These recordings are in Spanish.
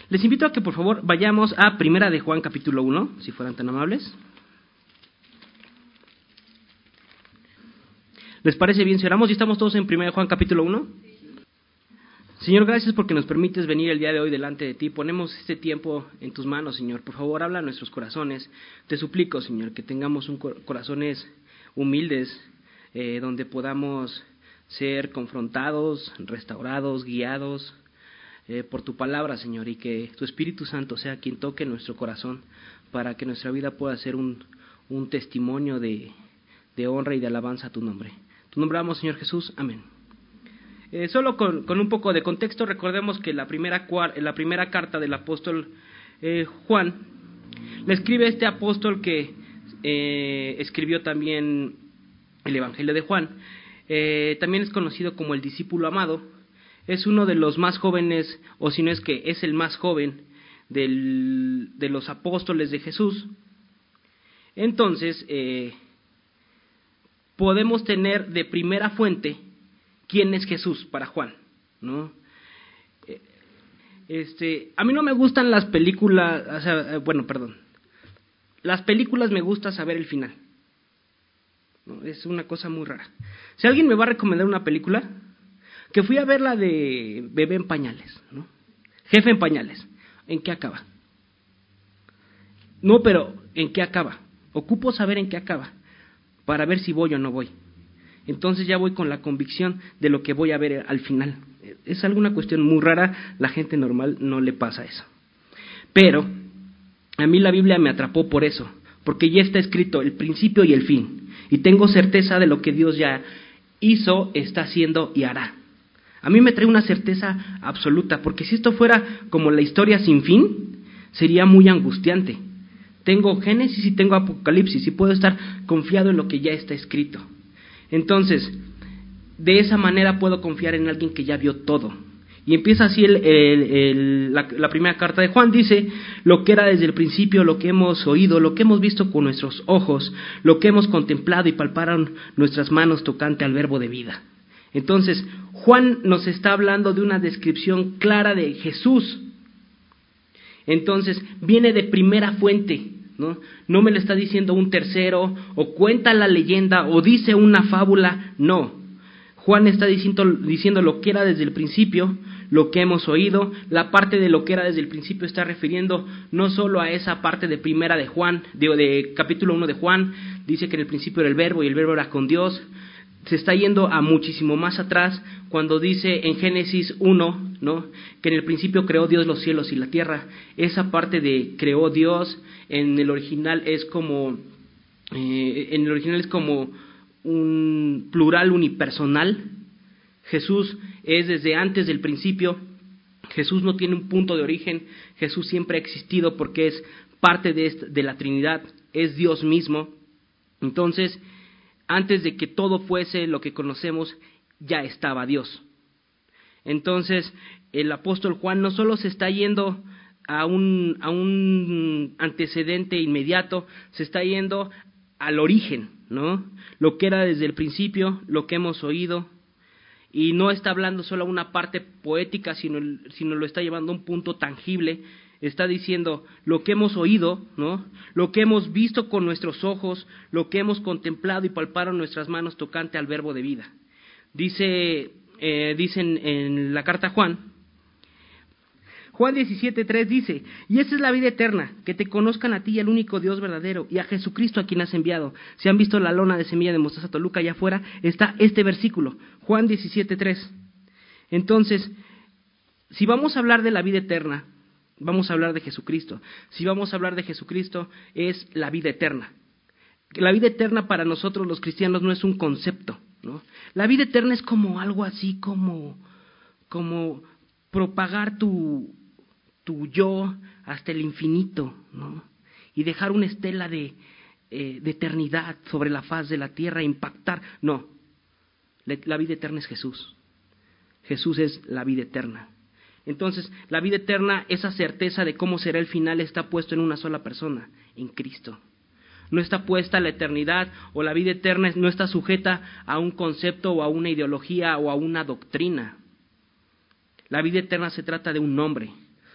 Les invito a que por favor vayamos a Primera de Juan capítulo 1, si fueran tan amables. ¿Les parece bien si oramos? ¿Y estamos todos en Primera de Juan capítulo 1? Señor, gracias porque nos permites venir el día de hoy delante de ti. Ponemos este tiempo en tus manos, Señor. Por favor, habla a nuestros corazones. Te suplico, Señor, que tengamos corazones humildes, donde podamos ser confrontados, restaurados, guiados por tu palabra, Señor, y que tu Espíritu Santo sea quien toque nuestro corazón para que nuestra vida pueda ser un testimonio de honra y de alabanza a tu nombre. Tu nombre amamos, Señor Jesús. Amén. Solo con un poco de contexto, recordemos que la primera carta del apóstol Juan, le escribe este apóstol que escribió también el Evangelio de Juan. También es conocido como el discípulo amado. Es uno de los más jóvenes, o si no es que es el más joven de los apóstoles de Jesús. Entonces, podemos tener de primera fuente quién es Jesús para Juan, ¿no? A mí no me gustan las películas, las películas me gusta saber el final, ¿no? Es una cosa muy rara. Si alguien me va a recomendar una película, que fui a ver la de Bebé en Pañales, ¿no? Jefe en Pañales, ¿en qué acaba? No, pero ¿en qué acaba? Ocupo saber en qué acaba, para ver si voy o no voy. Entonces ya voy con la convicción de lo que voy a ver al final. Es alguna cuestión muy rara, la gente normal no le pasa eso. Pero a mí la Biblia me atrapó por eso, porque ya está escrito el principio y el fin, y tengo certeza de lo que Dios ya hizo, está haciendo y hará. A mí me trae una certeza absoluta, porque si esto fuera como la historia sin fin, sería muy angustiante. Tengo Génesis y tengo Apocalipsis, y puedo estar confiado en lo que ya está escrito. Entonces, de esa manera puedo confiar en alguien que ya vio todo. Y empieza así la primera carta de Juan, dice: lo que era desde el principio, lo que hemos oído, lo que hemos visto con nuestros ojos, lo que hemos contemplado y palparon nuestras manos tocante al verbo de vida. Entonces, Juan nos está hablando de una descripción clara de Jesús. Entonces, viene de primera fuente, ¿no? No me lo está diciendo un tercero, o cuenta la leyenda, o dice una fábula, no. Juan está diciendo lo que era desde el principio, lo que hemos oído. La parte de lo que era desde el principio está refiriendo no solo a esa parte de primera de Juan, de capítulo 1 de Juan, dice que en el principio era el verbo y el verbo era con Dios. Se está yendo a muchísimo más atrás cuando dice en Génesis 1, ¿no?, que en el principio creó Dios los cielos y la tierra. Esa parte de creó Dios en el original es como un plural unipersonal. Jesús es desde antes del principio. Jesús no tiene un punto de origen. Jesús siempre ha existido porque es parte de la Trinidad, es Dios mismo. Entonces, antes de que todo fuese lo que conocemos, ya estaba Dios. Entonces, el apóstol Juan no solo se está yendo a un antecedente inmediato, se está yendo al origen, ¿no? Lo que era desde el principio, lo que hemos oído, y no está hablando solo a una parte poética, sino lo está llevando a un punto tangible. Está diciendo lo que hemos oído, ¿no?, lo que hemos visto con nuestros ojos, lo que hemos contemplado y palparon nuestras manos tocante al verbo de vida. Dicen en la carta a Juan 17:3 dice: y esta es la vida eterna, que te conozcan a ti y al único Dios verdadero, y a Jesucristo a quien has enviado. Si han visto la lona de semilla de mostaza Toluca, allá afuera está este versículo, Juan 17:3. Entonces, si vamos a hablar de la vida eterna, vamos a hablar de Jesucristo. Si vamos a hablar de Jesucristo, es la vida eterna. La vida eterna para nosotros los cristianos no es un concepto, ¿no? La vida eterna es como algo así como propagar tu yo hasta el infinito, ¿no? Y dejar una estela de eternidad sobre la faz de la tierra, impactar. No, la vida eterna es Jesús. Jesús es la vida eterna. Entonces, la vida eterna, esa certeza de cómo será el final, está puesto en una sola persona, en Cristo. No está puesta la eternidad, o la vida eterna no está sujeta a un concepto o a una ideología o a una doctrina. La vida eterna se trata de un nombre.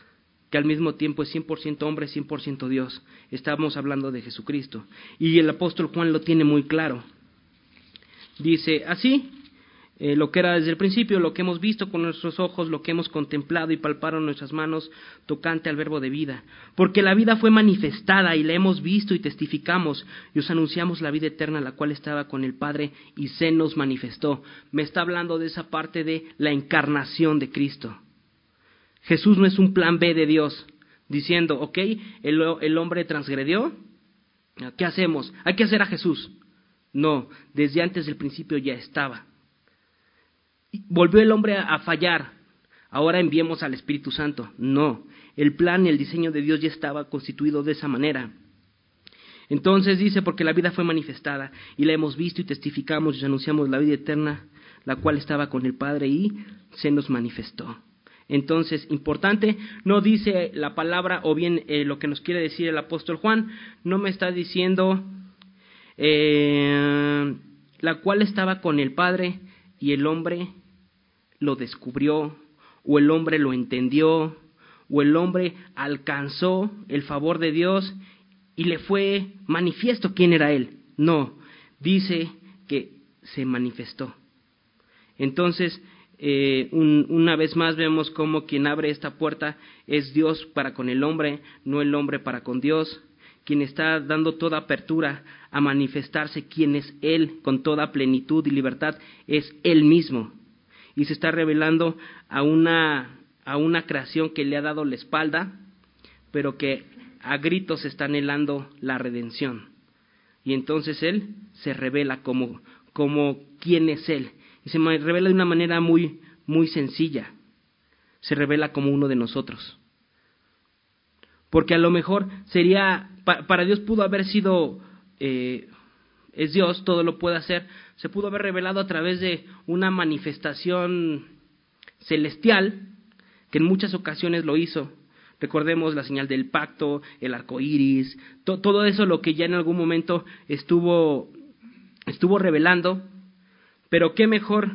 que al mismo tiempo es 100% hombre, 100% Dios. Estamos hablando de Jesucristo. Y el apóstol Juan lo tiene muy claro. Dice así, lo que era desde el principio, lo que hemos visto con nuestros ojos, lo que hemos contemplado y palpado en nuestras manos, tocante al verbo de vida. Porque la vida fue manifestada y la hemos visto y testificamos y os anunciamos la vida eterna, la cual estaba con el Padre y se nos manifestó. Me está hablando de esa parte de la encarnación de Cristo. Jesús no es un plan B de Dios, diciendo, ok, el hombre transgredió, ¿qué hacemos? Hay que hacer a Jesús. No, desde antes del principio ya estaba. Volvió el hombre a fallar, ahora enviemos al Espíritu Santo. No, el plan y el diseño de Dios ya estaba constituido de esa manera. Entonces dice, porque la vida fue manifestada y la hemos visto y testificamos y anunciamos la vida eterna, la cual estaba con el Padre y se nos manifestó. Entonces, importante, no dice la palabra o bien lo que nos quiere decir el apóstol Juan, no me está diciendo la cual estaba con el Padre y el hombre lo descubrió, o el hombre lo entendió, o el hombre alcanzó el favor de Dios y le fue manifiesto quién era Él. No, dice que se manifestó. Entonces, una vez más vemos cómo quien abre esta puerta es Dios para con el hombre, no el hombre para con Dios. Quien está dando toda apertura a manifestarse quién es Él con toda plenitud y libertad es Él mismo. Y se está revelando a una creación que le ha dado la espalda, pero que a gritos está anhelando la redención. Y entonces Él se revela como quién es Él. Y se revela de una manera muy, muy sencilla. Se revela como uno de nosotros. Porque a lo mejor sería, para Dios pudo haber sido, es Dios, todo lo puede hacer, se pudo haber revelado a través de una manifestación celestial, que en muchas ocasiones lo hizo. Recordemos la señal del pacto, el arco iris, todo eso lo que ya en algún momento estuvo revelando, pero qué mejor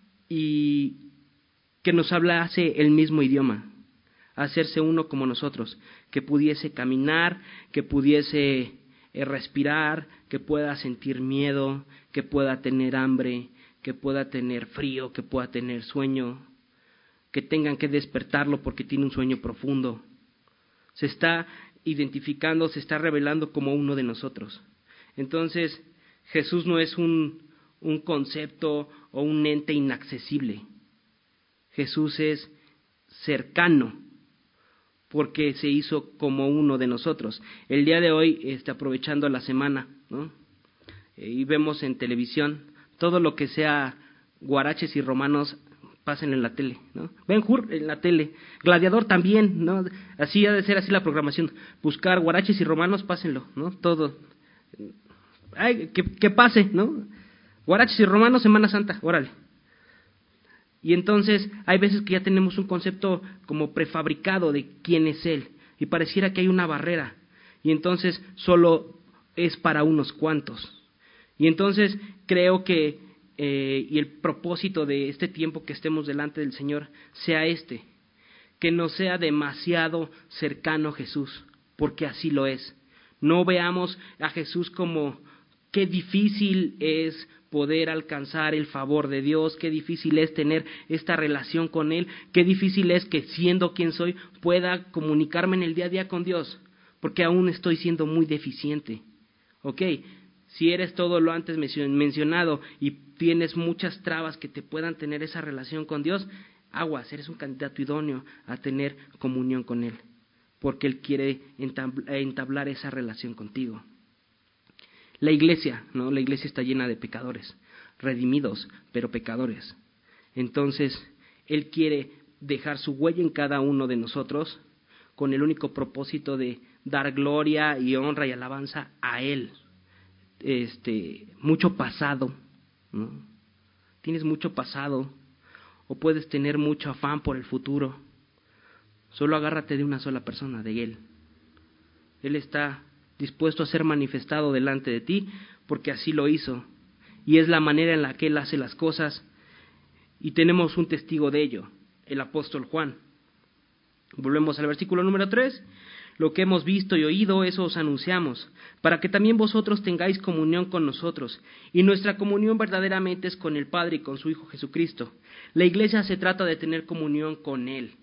y que nos hablase el mismo idioma, hacerse uno como nosotros, que pudiese caminar, que pudiese respirar, que pueda sentir miedo, que pueda tener hambre, que pueda tener frío, que pueda tener sueño, que tengan que despertarlo porque tiene un sueño profundo. Se está identificando, se está revelando como uno de nosotros. Entonces, Jesús no es un concepto o un ente inaccesible. Jesús es cercano, porque se hizo como uno de nosotros. El día de hoy, aprovechando la semana, ¿no? Y vemos en televisión todo lo que sea guaraches y romanos, pasen en la tele, ¿no? Ben-Hur en la tele, Gladiador también, ¿no? Así ha de ser así la programación, buscar guaraches y romanos, pásenlo, ¿no? Todo. Ay, que pase, ¿no? Guaraches y romanos, Semana Santa, órale. Y entonces hay veces que ya tenemos un concepto como prefabricado de quién es Él, y pareciera que hay una barrera, y entonces solo es para unos cuantos. Y entonces creo que, y el propósito de este tiempo que estemos delante del Señor sea que no sea demasiado cercano a Jesús, porque así lo es. No veamos a Jesús como qué difícil es poder alcanzar el favor de Dios, qué difícil es tener esta relación con Él, qué difícil es que siendo quien soy pueda comunicarme en el día a día con Dios, porque aún estoy siendo muy deficiente. Ok, si eres todo lo antes mencionado y tienes muchas trabas que te puedan tener esa relación con Dios, aguas, eres un candidato idóneo a tener comunión con Él, porque Él quiere entablar esa relación contigo. La iglesia, ¿no? La iglesia está llena de pecadores, redimidos, pero pecadores. Entonces, Él quiere dejar su huella en cada uno de nosotros con el único propósito de dar gloria y honra y alabanza a Él. Mucho pasado, ¿no? Tienes mucho pasado o puedes tener mucho afán por el futuro. Solo agárrate de una sola persona, de Él. Él está dispuesto a ser manifestado delante de ti, porque así lo hizo, y es la manera en la que Él hace las cosas, y tenemos un testigo de ello, el apóstol Juan. Volvemos al versículo número 3. Lo que hemos visto y oído, eso os anunciamos, para que también vosotros tengáis comunión con nosotros. Y nuestra comunión verdaderamente es con el Padre y con su Hijo Jesucristo. La iglesia se trata de tener comunión con Él.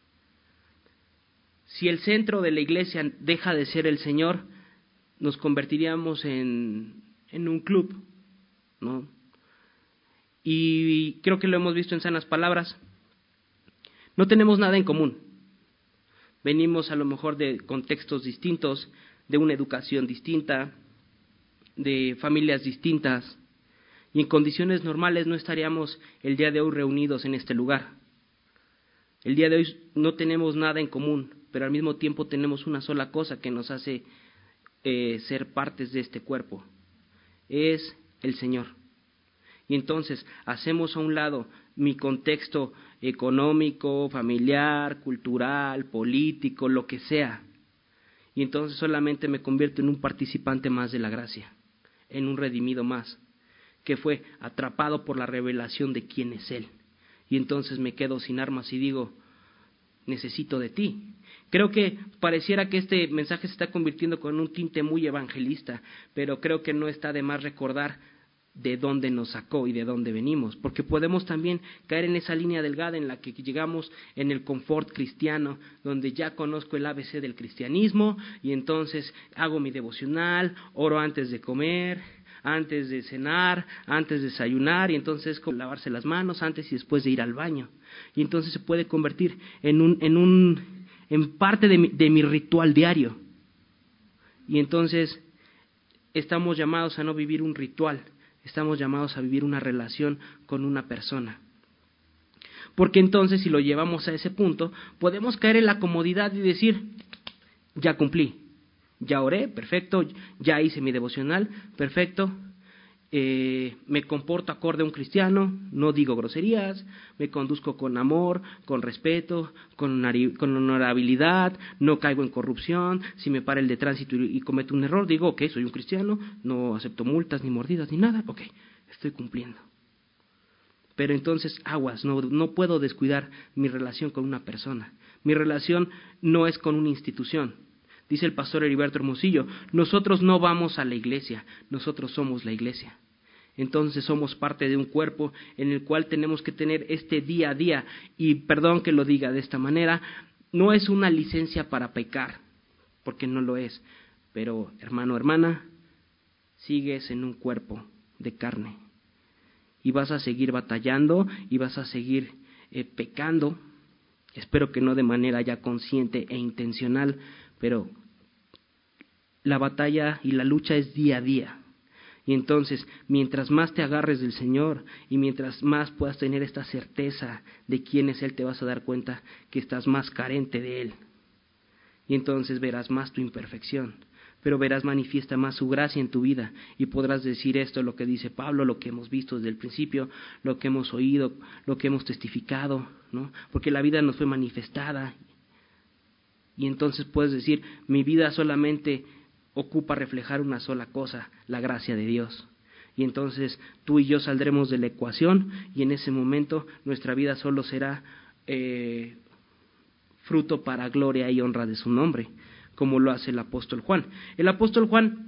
Si el centro de la iglesia deja de ser el Señor, nos convertiríamos en un club, ¿no? Y creo que lo hemos visto en sanas palabras. No tenemos nada en común. Venimos a lo mejor de contextos distintos, de una educación distinta, de familias distintas, y en condiciones normales no estaríamos el día de hoy reunidos en este lugar. El día de hoy no tenemos nada en común, pero al mismo tiempo tenemos una sola cosa que nos hace ser partes de este cuerpo. Es el Señor. Y entonces hacemos a un lado mi contexto económico, familiar, cultural, político, lo que sea. Y entonces solamente me convierto en un participante más de la gracia, en un redimido más, que fue atrapado por la revelación de quién es Él. Y entonces me quedo sin armas y digo, necesito de ti. Creo que pareciera que este mensaje se está convirtiendo con un tinte muy evangelista, pero creo que no está de más recordar de dónde nos sacó y de dónde venimos, porque podemos también caer en esa línea delgada en la que llegamos en el confort cristiano, donde ya conozco el ABC del cristianismo y entonces hago mi devocional, oro antes de comer, antes de cenar, antes de desayunar, y entonces lavarse las manos antes y después de ir al baño, y entonces se puede convertir en parte de mi ritual diario, y entonces estamos llamados a no vivir un ritual. Estamos llamados a vivir una relación con una persona. Porque entonces, si lo llevamos a ese punto, podemos caer en la comodidad y decir, ya cumplí, ya oré, perfecto, ya hice mi devocional, perfecto, me comporto acorde a un cristiano, no digo groserías, me conduzco con amor, con respeto, con honorabilidad, no caigo en corrupción, si me para el de tránsito y cometo un error, digo, ok, soy un cristiano, no acepto multas, ni mordidas, ni nada, ok, estoy cumpliendo. Pero entonces, aguas, no puedo descuidar mi relación con una persona. Mi relación no es con una institución. Dice el pastor Heriberto Hermosillo, nosotros no vamos a la iglesia, nosotros somos la iglesia. Entonces somos parte de un cuerpo en el cual tenemos que tener este día a día. Y perdón que lo diga de esta manera, no es una licencia para pecar, porque no lo es. Pero hermano, hermana, sigues en un cuerpo de carne. Y vas a seguir batallando y vas a seguir pecando. Espero que no de manera ya consciente e intencional, pero la batalla y la lucha es día a día. Y entonces, mientras más te agarres del Señor y mientras más puedas tener esta certeza de quién es Él, te vas a dar cuenta que estás más carente de Él. Y entonces verás más tu imperfección, pero verás manifiesta más su gracia en tu vida y podrás decir esto, lo que dice Pablo, lo que hemos visto desde el principio, lo que hemos oído, lo que hemos testificado, ¿no? Porque la vida nos fue manifestada. Y entonces puedes decir, mi vida solamente ocupa reflejar una sola cosa, la gracia de Dios. Y entonces tú y yo saldremos de la ecuación y en ese momento nuestra vida solo será fruto para gloria y honra de su nombre, como lo hace el apóstol Juan. El apóstol Juan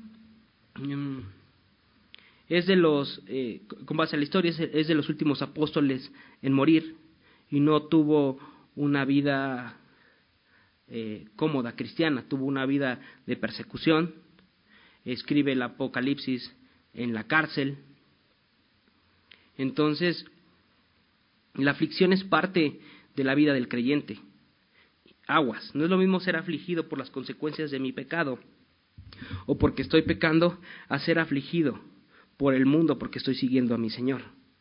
es de los, con base a la historia, es de los últimos apóstoles en morir y no tuvo una vida cómoda cristiana, tuvo una vida de persecución, escribe el Apocalipsis en la cárcel. Entonces, la aflicción es parte de la vida del creyente. Aguas, no es lo mismo ser afligido por las consecuencias de mi pecado o porque estoy pecando a ser afligido por el mundo porque estoy siguiendo a mi Señor.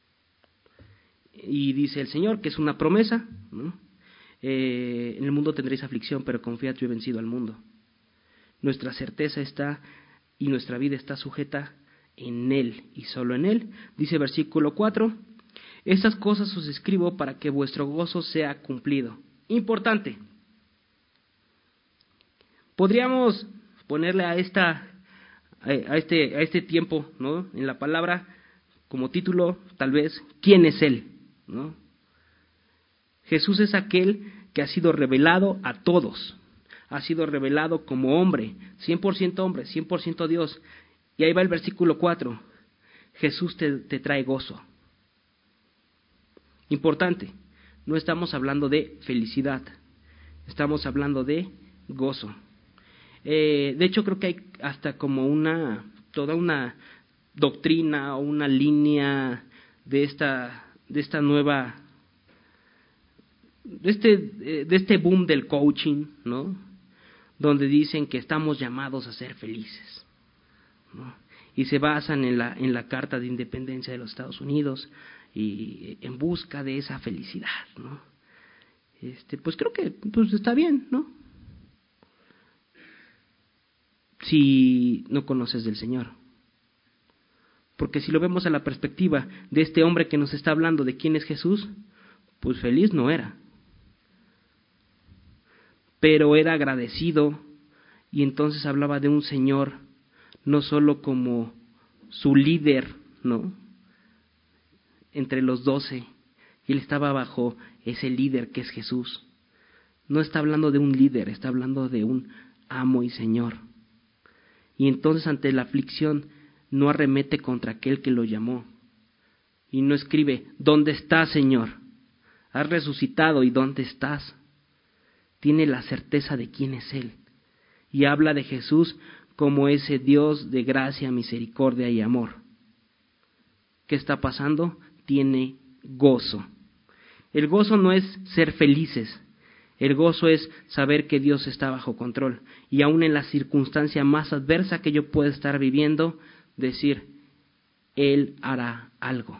Y dice el Señor que es una promesa, ¿no? En el mundo tendréis aflicción, pero confiad, yo he vencido al mundo. Nuestra certeza está y nuestra vida está sujeta en Él y solo en Él. Dice versículo 4, estas cosas os escribo para que vuestro gozo sea cumplido. Importante. Podríamos ponerle a este tiempo, ¿no?, en la palabra como título, tal vez, ¿quién es Él?, ¿no? Jesús es aquel que ha sido revelado a todos. Ha sido revelado como hombre, 100% Dios. Y ahí va el versículo 4. Jesús te trae gozo. Importante, no estamos hablando de felicidad, estamos hablando de gozo. De hecho, creo que hay hasta como toda una doctrina o una línea de esta nueva, de este boom del coaching, ¿no? Donde dicen que estamos llamados a ser felices, ¿no? Y se basan en la Carta de Independencia de los Estados Unidos y en busca de esa felicidad, ¿no? Pues creo que pues está bien, ¿no? Si no conoces del Señor. Porque si lo vemos a la perspectiva de este hombre que nos está hablando de quién es Jesús, pues feliz no era. Pero era agradecido, y entonces hablaba de un Señor no solo como su líder, ¿no? Entre los 12, y él estaba bajo ese líder que es Jesús. No está hablando de un líder, está hablando de un amo y Señor. Y entonces ante la aflicción no arremete contra aquel que lo llamó. Y no escribe, ¿dónde estás, Señor? Has resucitado, ¿y dónde estás? Tiene la certeza de quién es Él. Y habla de Jesús como ese Dios de gracia, misericordia y amor. ¿Qué está pasando? Tiene gozo. El gozo no es ser felices. El gozo es saber que Dios está bajo control. Y aún en la circunstancia más adversa que yo pueda estar viviendo, decir, Él hará algo.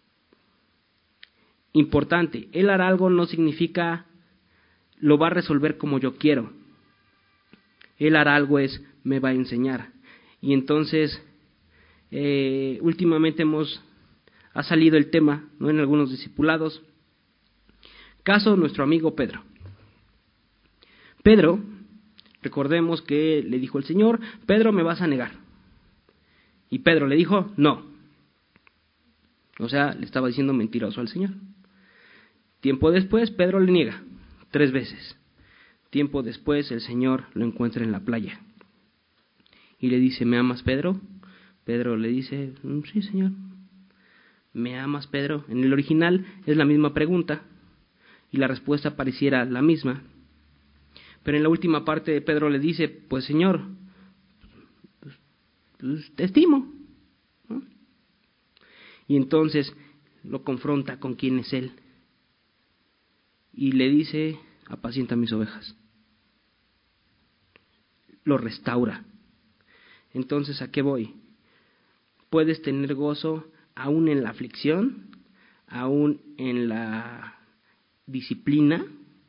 Importante, Él hará algo no significa lo va a resolver como yo quiero. Él hará algo es, me va a enseñar. Y entonces, últimamente ha salido el tema, ¿no?, en algunos discipulados. Caso nuestro amigo Pedro. Pedro, recordemos que le dijo el Señor, Pedro, me vas a negar. Y Pedro le dijo, no. O sea, le estaba diciendo mentiroso al Señor. Tiempo después, Pedro le niega 3 veces. Tiempo después, el Señor lo encuentra en la playa. Y le dice, ¿me amas, Pedro? Pedro le dice, sí, Señor. ¿Me amas, Pedro? En el original es la misma pregunta y la respuesta pareciera la misma. Pero en la última parte Pedro le dice, pues Señor, pues te estimo, ¿no? Y entonces lo confronta con quién es Él. Y le dice, apacienta mis ovejas. Lo restaura. Entonces, ¿a qué voy? Puedes tener gozo aún en la aflicción, aún en la disciplina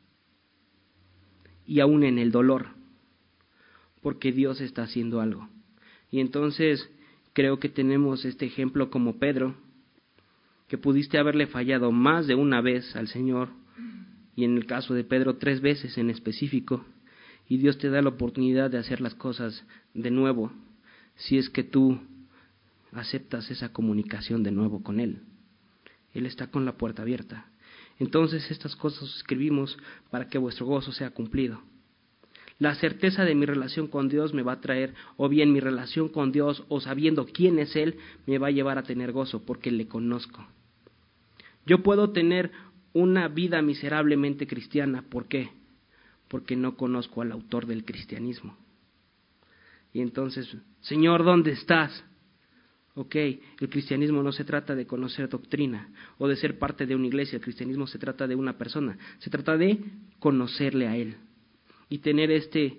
y aún en el dolor, porque Dios está haciendo algo. Y entonces creo que tenemos este ejemplo como Pedro, que pudiste haberle fallado más de una vez al Señor, y en el caso de Pedro 3 veces en específico, y Dios te da la oportunidad de hacer las cosas de nuevo, si es que tú aceptas esa comunicación de nuevo con Él. Él está con la puerta abierta. Entonces estas cosas escribimos para que vuestro gozo sea cumplido. La certeza de mi relación con Dios me va a traer, o bien mi relación con Dios, o sabiendo quién es Él, me va a llevar a tener gozo, porque le conozco. Yo puedo tener una vida miserablemente cristiana, ¿por qué? Porque no conozco al autor del cristianismo. Y entonces, Señor, ¿dónde estás? Ok, el cristianismo no se trata de conocer doctrina o de ser parte de una iglesia, el cristianismo se trata de una persona, se trata de conocerle a Él y tener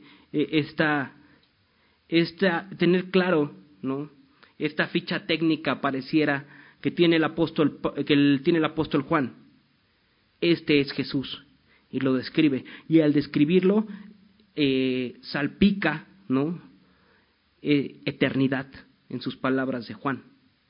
tener claro, ¿no?, esta ficha técnica pareciera que tiene el apóstol Juan. Este es Jesús, y lo describe, y al describirlo salpica, ¿no?, eternidad en sus palabras de Juan.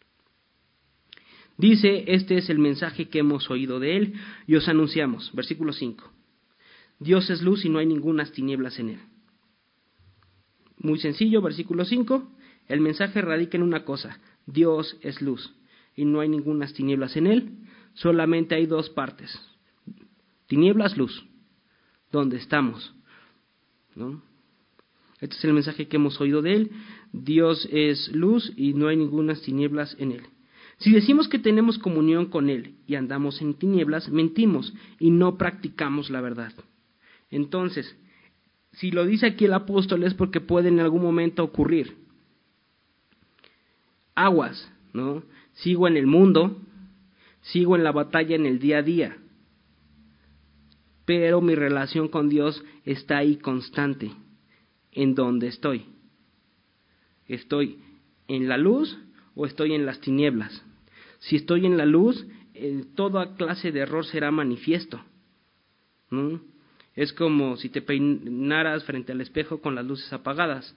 Dice, este es el mensaje que hemos oído de Él y os anunciamos. Versículo 5. Dios es luz y no hay ningunas tinieblas en Él. Muy sencillo, versículo 5. El mensaje radica en una cosa. Dios es luz y no hay ningunas tinieblas en Él. Solamente hay 2 partes. Tinieblas, luz. donde estamos, ¿no? Este es el mensaje que hemos oído de Él. Dios es luz y no hay ninguna tinieblas en Él. Si decimos que tenemos comunión con Él y andamos en tinieblas, mentimos y no practicamos la verdad. Entonces, si lo dice aquí el apóstol es porque puede en algún momento ocurrir. Aguas, ¿no? Sigo en el mundo, sigo en la batalla en el día a día, pero mi relación con Dios está ahí constante. ¿En dónde estoy? ¿Estoy en la luz o estoy en las tinieblas? Si estoy en la luz, toda clase de error será manifiesto, ¿no? Es como si te peinaras frente al espejo con las luces apagadas.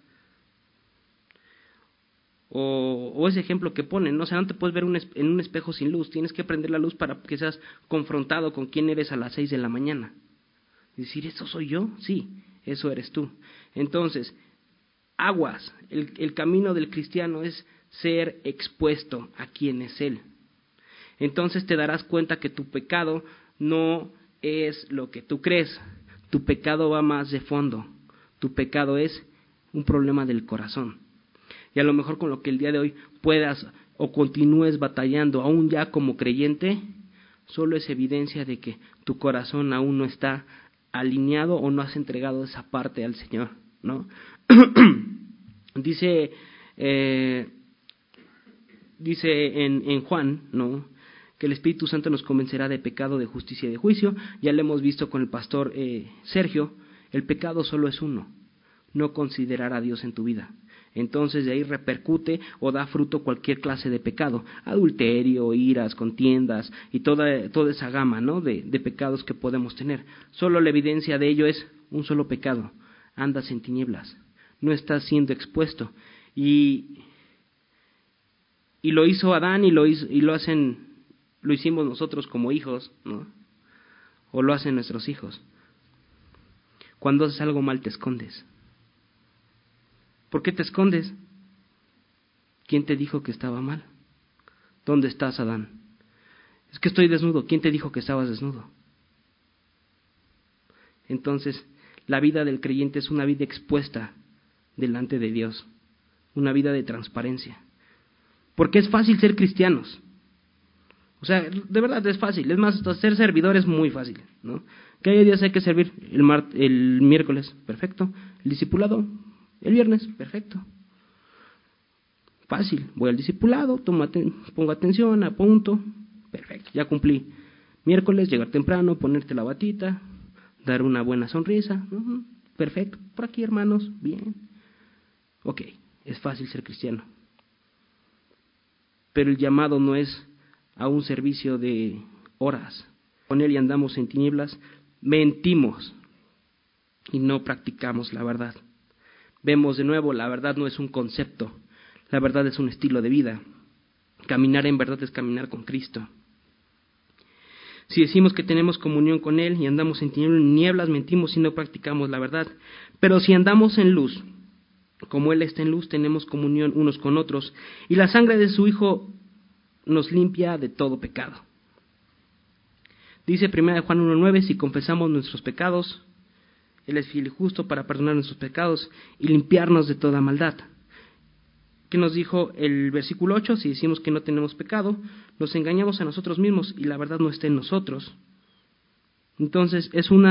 O ese ejemplo que ponen, ¿no? O sea, no te puedes ver en un espejo sin luz, tienes que prender la luz para que seas confrontado con quién eres a las 6 de la mañana. Y decir, ¿eso soy yo? Sí, eso eres tú. Entonces, aguas, el camino del cristiano es ser expuesto a quién es Él. Entonces te darás cuenta que tu pecado no es lo que tú crees, tu pecado va más de fondo, tu pecado es un problema del corazón. Y a lo mejor con lo que el día de hoy puedas o continúes batallando, aún ya como creyente, solo es evidencia de que tu corazón aún no está alineado o no has entregado esa parte al Señor, ¿no? Dice en Juan, ¿no?, que el Espíritu Santo nos convencerá de pecado, de justicia y de juicio. Ya lo hemos visto con el pastor Sergio, el pecado solo es uno, no considerar a Dios en tu vida. Entonces de ahí repercute o da fruto cualquier clase de pecado, adulterio, iras, contiendas y toda esa gama, ¿no?, de pecados que podemos tener. Solo la evidencia de ello es un solo pecado: andas en tinieblas, no estás siendo expuesto. Y lo hizo Adán y lo hicimos nosotros como hijos, ¿no? O lo hacen nuestros hijos. Cuando haces algo mal te escondes. ¿Por qué te escondes? ¿Quién te dijo que estaba mal? ¿Dónde estás, Adán? Es que estoy desnudo. ¿Quién te dijo que estabas desnudo? Entonces, la vida del creyente es una vida expuesta delante de Dios, una vida de transparencia. Porque es fácil ser cristianos. O sea, de verdad es fácil. Es más, ser servidor es muy fácil, ¿no? ¿Qué días hay que servir? El miércoles, perfecto. El discipulado, el viernes, perfecto. Fácil. Voy al discipulado, pongo atención, apunto, perfecto, ya cumplí. Miércoles, llegar temprano, ponerte la batita, dar una buena sonrisa, perfecto. Por aquí, hermanos, bien. Ok, es fácil ser cristiano. Pero el llamado no es a un servicio de horas. Con Él y andamos en tinieblas, mentimos y no practicamos la verdad. Vemos de nuevo, la verdad no es un concepto, la verdad es un estilo de vida. Caminar en verdad es caminar con Cristo. Si decimos que tenemos comunión con Él y andamos en tinieblas, mentimos y no practicamos la verdad. Pero si andamos en luz, como Él está en luz, tenemos comunión unos con otros, y la sangre de su Hijo nos limpia de todo pecado. Dice 1 Juan 1:9, si confesamos nuestros pecados, Él es fiel y justo para perdonar nuestros pecados y limpiarnos de toda maldad. ¿Qué nos dijo el versículo 8? Si decimos que no tenemos pecado, nos engañamos a nosotros mismos y la verdad no está en nosotros. Entonces,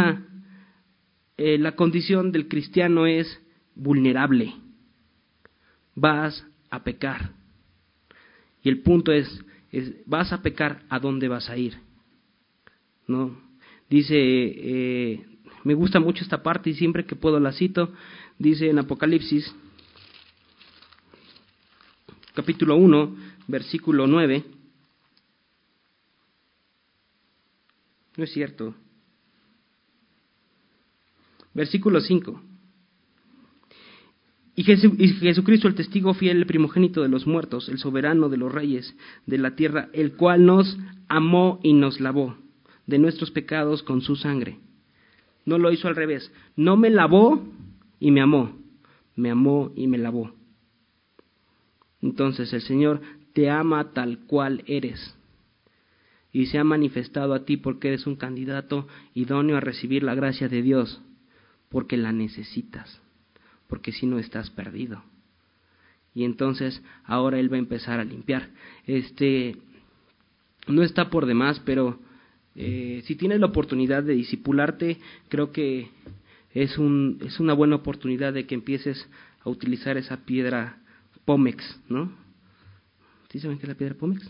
la condición del cristiano es vulnerable. Vas a pecar. Y el punto es vas a pecar, ¿a dónde vas a ir? ¿No? Dice, me gusta mucho esta parte y siempre que puedo la cito, dice en Apocalipsis, capítulo 1, versículo 9. No es cierto. Versículo 5. Y Jesucristo, el testigo fiel, el primogénito de los muertos, el soberano de los reyes de la tierra, el cual nos amó y nos lavó de nuestros pecados con su sangre. No lo hizo al revés. No me lavó y me amó y me lavó. Entonces el Señor te ama tal cual eres. y se ha manifestado a ti porque eres un candidato idóneo a recibir la gracia de Dios, porque la necesitas, porque si no estás perdido. Y entonces ahora Él va a empezar a limpiar. No está por demás, pero si tienes la oportunidad de discipularte, creo que es una buena oportunidad de que empieces a utilizar esa piedra Pómex, ¿no? ¿Sí saben qué es la piedra Pómex?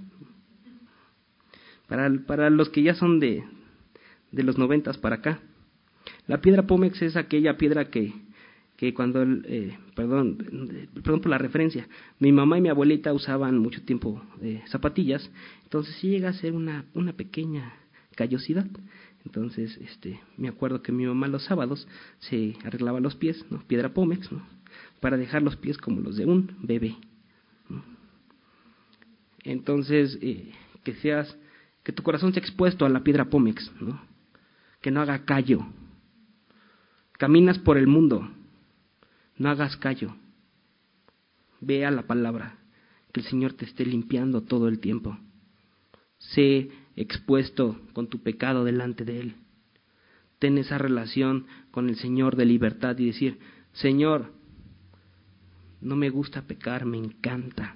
Para los que ya son de los 90 para acá, la piedra Pómex es aquella piedra que cuando, perdón por la referencia, mi mamá y mi abuelita usaban mucho tiempo zapatillas, entonces sí llega a ser una pequeña callosidad. Entonces, me acuerdo que mi mamá los sábados se arreglaba los pies, ¿no? Piedra Pómex, ¿no? Para dejar los pies como los de un bebé, ¿no? Entonces, que tu corazón sea expuesto a la piedra Pómex, ¿no? Que no haga callo. Caminas por el mundo, no hagas callo. Ve a la palabra, que el Señor te esté limpiando todo el tiempo. Sé expuesto con tu pecado delante de Él. Ten esa relación con el Señor de libertad y decir: Señor, no me gusta pecar, me encanta.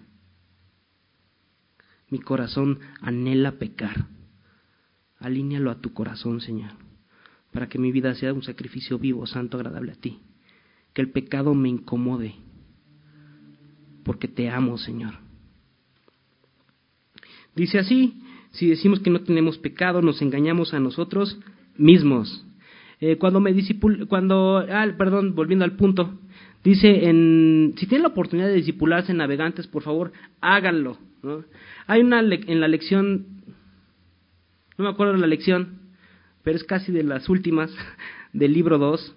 Mi corazón anhela pecar. Alínealo a tu corazón, Señor, para que mi vida sea un sacrificio vivo, santo, agradable a ti. Que el pecado me incomode, porque te amo, Señor. Dice así: si decimos que no tenemos pecado, nos engañamos a nosotros mismos. Volviendo al punto, dice, si tienen la oportunidad de discipularse en Navegantes, por favor, háganlo, ¿no? Hay en la lección, no me acuerdo de la lección, pero es casi de las últimas del libro 2.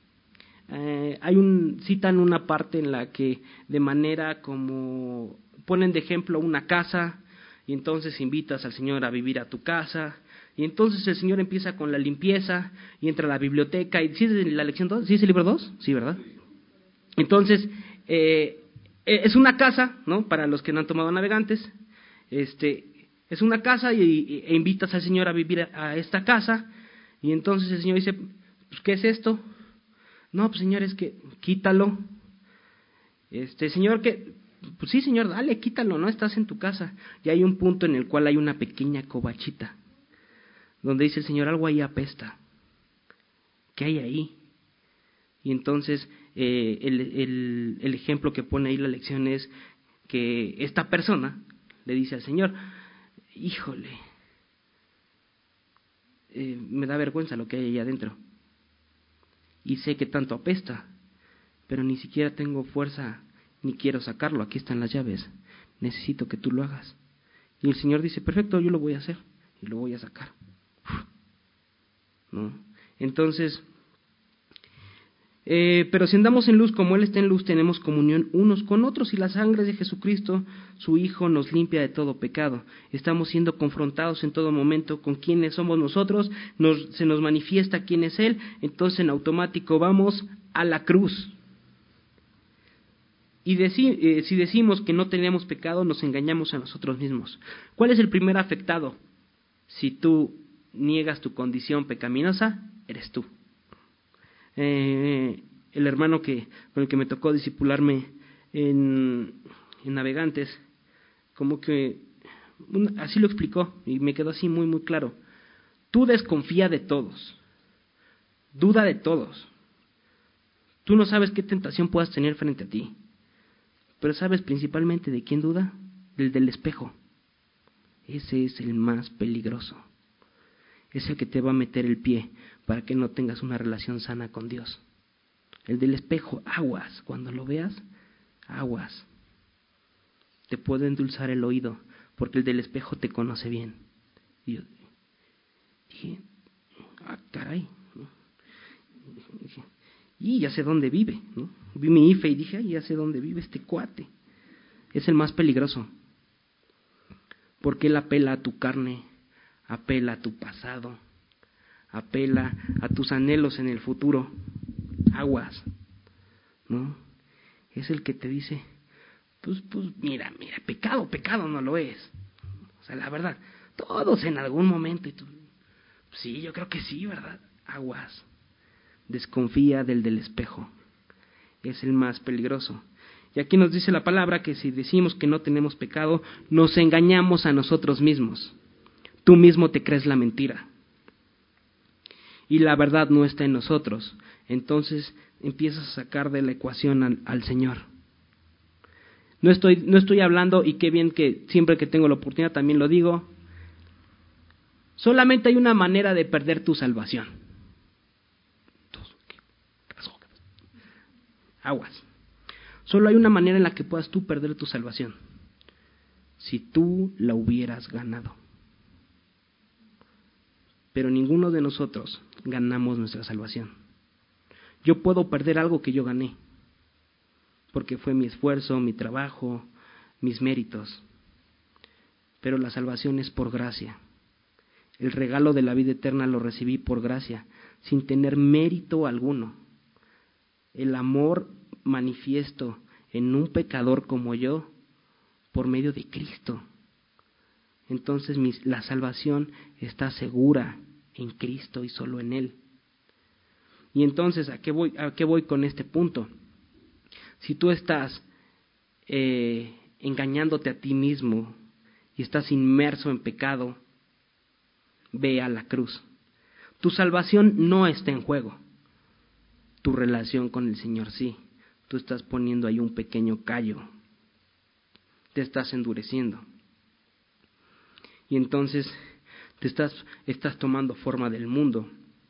Citan una parte en la que de manera como ponen de ejemplo una casa, y entonces invitas al Señor a vivir a tu casa, y entonces el Señor empieza con la limpieza y entra a la biblioteca. ¿Y sí es la lección 2? ¿Sí es el libro 2? Sí, ¿verdad? Entonces es una casa, ¿no? Para los que no han tomado Navegantes, es una casa e invitas al Señor a vivir a esta casa, y entonces el Señor dice: pues, ¿qué es esto? No, pues Señor, es que quítalo. Señor, que pues sí, Señor, dale, quítalo, ¿no? Estás en tu casa. Y hay un punto en el cual hay una pequeña covachita, donde dice el Señor: algo ahí apesta. ¿Qué hay ahí? Y entonces el ejemplo que pone ahí la lección es que esta persona le dice al Señor: híjole, me da vergüenza lo que hay ahí adentro. Y sé que tanto apesta, pero ni siquiera tengo fuerza ni quiero sacarlo. Aquí están las llaves, necesito que tú lo hagas. Y el Señor dice: perfecto, yo lo voy a hacer y lo voy a sacar, ¿no? Entonces, pero si andamos en luz como Él está en luz, tenemos comunión unos con otros, y la sangre de Jesucristo, su Hijo, nos limpia de todo pecado. Estamos siendo confrontados en todo momento con quiénes somos nosotros, se nos manifiesta quién es Él, entonces en automático vamos a la cruz. Y si decimos que no tenemos pecado, nos engañamos a nosotros mismos. ¿Cuál es el primer afectado? Si tú niegas tu condición pecaminosa, eres tú. El hermano con el que me tocó discipularme en Navegantes, como que así lo explicó y me quedó así muy muy claro. Tú desconfía de todos, duda de todos. Tú no sabes qué tentación puedas tener frente a ti, pero sabes principalmente de quién duda, del espejo. Ese es el más peligroso. Es el que te va a meter el pie para que no tengas una relación sana con Dios. El del espejo, aguas, cuando lo veas, aguas. Te puede endulzar el oído, porque el del espejo te conoce bien. Y yo dije: caray, ¿no? Y ya sé dónde vive, ¿no? Vi mi IFE y dije: ya sé dónde vive este cuate. Es el más peligroso, porque él apela a tu carne, apela a tu pasado, apela a tus anhelos en el futuro. Aguas, ¿no? Es el que te dice: pues mira, pecado no lo es. O sea, la verdad, Todos en algún momento. Y tú, sí, yo creo que sí, ¿verdad? Aguas. Desconfía del espejo. Es el más peligroso. Y aquí nos dice la palabra que si decimos que no tenemos pecado, nos engañamos a nosotros mismos. Tú mismo te crees la mentira. Y la verdad no está en nosotros. Entonces empiezas a sacar de la ecuación al Señor. No estoy hablando, y qué bien que siempre que tengo la oportunidad también lo digo, solamente hay una manera de perder tu salvación. ¿Qué pasó? Aguas. Solo hay una manera en la que puedas tú perder tu salvación. Si tú la hubieras ganado. Pero ninguno de nosotros ganamos nuestra salvación. Yo puedo perder algo que yo gané, porque fue mi esfuerzo, mi trabajo, mis méritos. Pero la salvación es por gracia. El regalo de la vida eterna lo recibí por gracia, sin tener mérito alguno. El amor manifiesto en un pecador como yo, por medio de Cristo. Entonces la salvación está segura en Cristo y solo en Él. Y entonces, ¿a qué voy con este punto? Si tú estás engañándote a ti mismo y estás inmerso en pecado, ve a la cruz. Tu salvación no está en juego. Tu relación con el Señor sí. Tú estás poniendo ahí un pequeño callo. Te estás endureciendo. Y entonces estás tomando forma del mundo.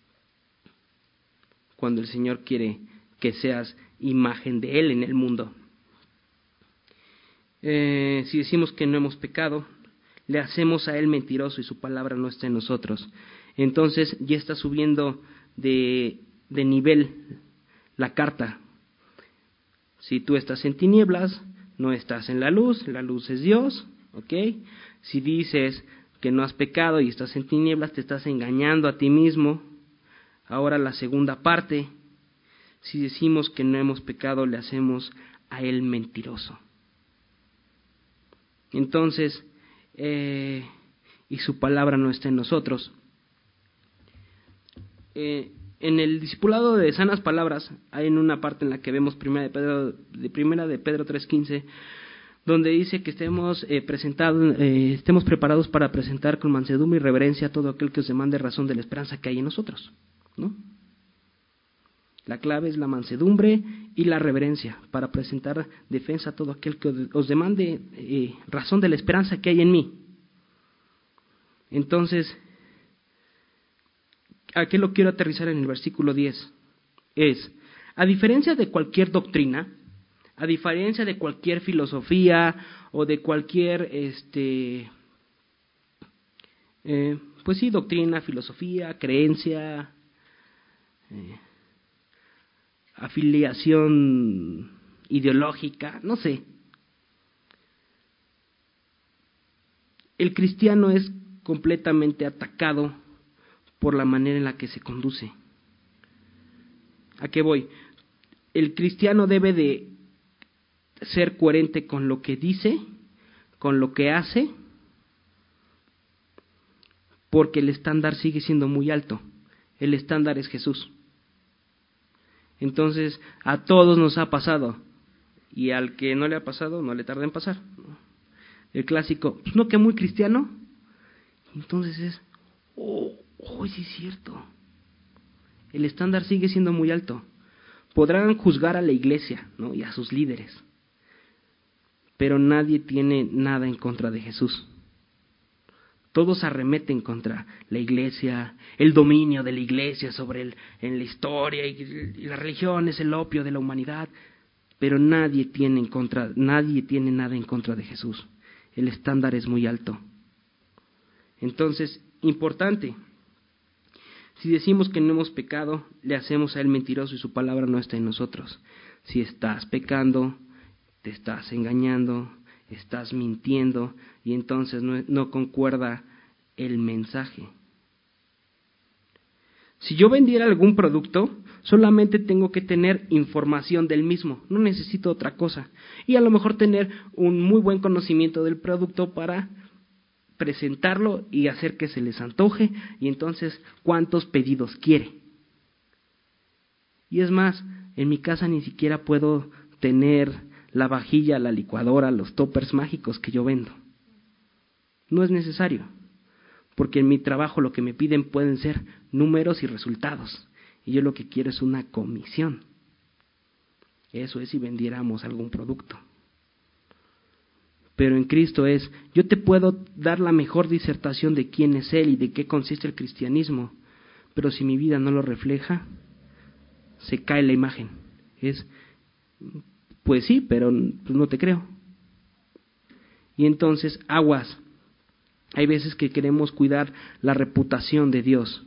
Cuando el Señor quiere que seas imagen de Él en el mundo. Si decimos que no hemos pecado, le hacemos a Él mentiroso y su palabra no está en nosotros. Entonces ya está subiendo de nivel la carta. Si tú estás en tinieblas, no estás en la luz es Dios, ¿ok? Si dices que no has pecado y estás en tinieblas, te estás engañando a ti mismo. Ahora la segunda parte, si decimos que no hemos pecado, le hacemos a Él mentiroso. Entonces, y su palabra no está en nosotros. En el discipulado de sanas palabras, hay en una parte en la que vemos primera de Pedro 3:15, donde dice que estemos preparados para presentar con mansedumbre y reverencia a todo aquel que os demande razón de la esperanza que hay en nosotros, ¿no? La clave es la mansedumbre y la reverencia para presentar defensa a todo aquel que os demande razón de la esperanza que hay en mí. Entonces, ¿a qué lo quiero aterrizar en el versículo 10? A diferencia de cualquier doctrina, a diferencia de cualquier filosofía o de cualquier, pues sí, doctrina, filosofía, creencia, afiliación ideológica, no sé. El cristiano es completamente atacado por la manera en la que se conduce. ¿A qué voy? El cristiano debe de ser coherente con lo que dice, con lo que hace, porque el estándar sigue siendo muy alto. El estándar es Jesús. Entonces, a todos nos ha pasado, y al que no le ha pasado, no le tarda en pasar. El clásico, pues no, que muy cristiano. Entonces es, sí es cierto. El estándar sigue siendo muy alto. Podrán juzgar a la iglesia, ¿no?, y a sus líderes, pero nadie tiene nada en contra de Jesús. Todos arremeten contra la iglesia, el dominio de la iglesia en la historia, y la religión es el opio de la humanidad, pero nadie tiene nada en contra de Jesús. El estándar es muy alto. Entonces, importante, si decimos que no hemos pecado, le hacemos a Él mentiroso y su palabra no está en nosotros. Si estás pecando, te estás engañando, estás mintiendo, y entonces no concuerda el mensaje. Si yo vendiera algún producto, solamente tengo que tener información del mismo, no necesito otra cosa. Y a lo mejor tener un muy buen conocimiento del producto para presentarlo y hacer que se les antoje, y entonces, ¿cuántos pedidos quiere? Y es más, en mi casa ni siquiera puedo tener la vajilla, la licuadora, los toppers mágicos que yo vendo. No es necesario, porque en mi trabajo lo que me piden pueden ser números y resultados, y yo lo que quiero es una comisión. Eso es si vendiéramos algún producto. Pero en Cristo yo te puedo dar la mejor disertación de quién es Él y de qué consiste el cristianismo, pero si mi vida no lo refleja, se cae la imagen. Pues sí, pero pues no te creo. Y entonces, aguas. Hay veces que queremos cuidar la reputación de Dios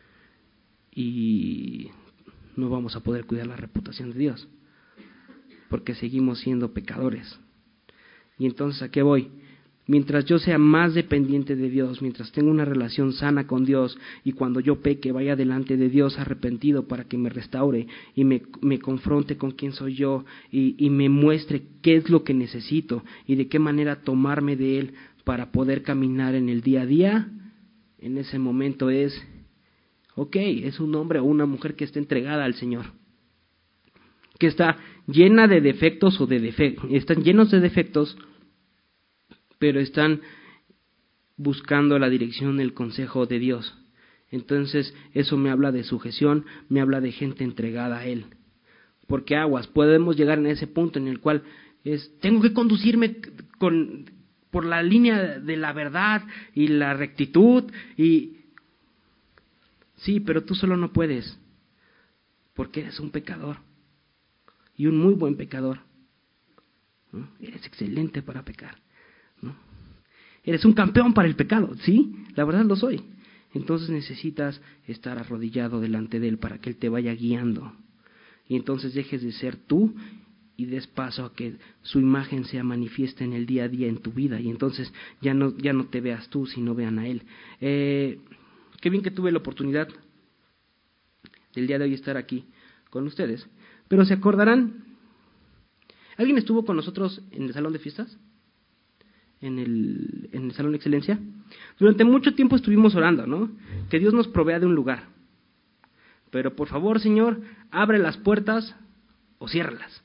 y no vamos a poder cuidar la reputación de Dios, porque seguimos siendo pecadores. Y entonces, ¿a qué voy? Mientras yo sea más dependiente de Dios, mientras tenga una relación sana con Dios, y cuando yo peque vaya delante de Dios arrepentido para que me restaure y me confronte con quién soy yo y me muestre qué es lo que necesito y de qué manera tomarme de Él para poder caminar en el día a día, en ese momento es un hombre o una mujer que está entregada al Señor, que está llena de defectos están llenos de defectos, pero están buscando la dirección, el consejo de Dios. Entonces, eso me habla de sujeción, me habla de gente entregada a Él. Porque aguas, podemos llegar en ese punto en el cual tengo que conducirme por la línea de la verdad y la rectitud, y sí, pero tú solo no puedes, porque eres un pecador, y un muy buen pecador, ¿no? Eres excelente para pecar, ¿no? Eres un campeón para el pecado, ¿sí? La verdad lo soy. Entonces necesitas estar arrodillado delante de Él para que Él te vaya guiando. Y entonces dejes de ser tú y des paso a que su imagen sea manifiesta en el día a día en tu vida. Y entonces ya no te veas tú, sino vean a Él. Qué bien que tuve la oportunidad del día de hoy estar aquí con ustedes. Pero se acordarán, ¿alguien estuvo con nosotros en el salón de fiestas? En el Salón de Excelencia. Durante mucho tiempo estuvimos orando, ¿no? Que Dios nos provea de un lugar. Pero por favor, Señor, abre las puertas o ciérralas.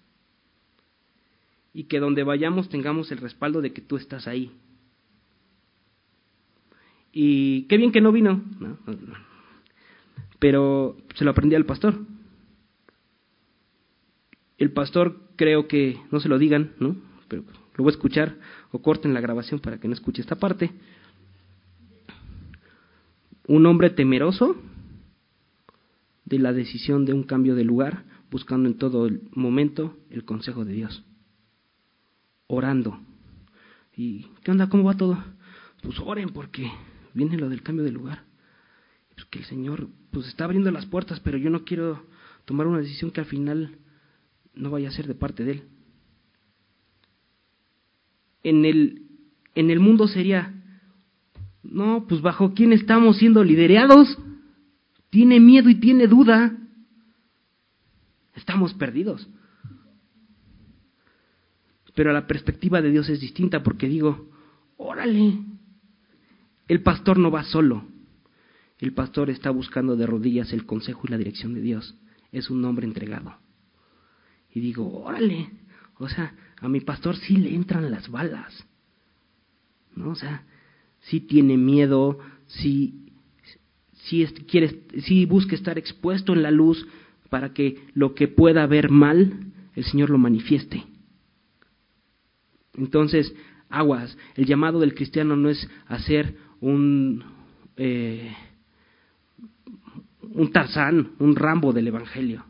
Y que donde vayamos tengamos el respaldo de que tú estás ahí. Y qué bien que no vino, ¿no? Pero se lo aprendí al pastor. El pastor, creo que no se lo digan, ¿no? Pero lo voy a escuchar, o corten la grabación para que no escuche esta parte. Un hombre temeroso de la decisión de un cambio de lugar, buscando en todo el momento el consejo de Dios. Orando. ¿Y qué onda? ¿Cómo va todo? Pues oren, porque viene lo del cambio de lugar. Pues que el Señor está abriendo las puertas, pero yo no quiero tomar una decisión que al final no vaya a ser de parte de Él. En el mundo sería, no, pues bajo quién estamos siendo liderados. Tiene miedo y tiene duda. Estamos perdidos. Pero la perspectiva de Dios es distinta, porque digo, órale, el pastor no va solo. El pastor está buscando de rodillas el consejo y la dirección de Dios. Es un hombre entregado. Y digo, órale, o sea, a mi pastor sí le entran las balas, ¿no? O sea, sí tiene miedo, sí busca estar expuesto en la luz para que lo que pueda ver mal, el Señor lo manifieste. Entonces, aguas, el llamado del cristiano no es hacer un Tarzán, un Rambo del Evangelio.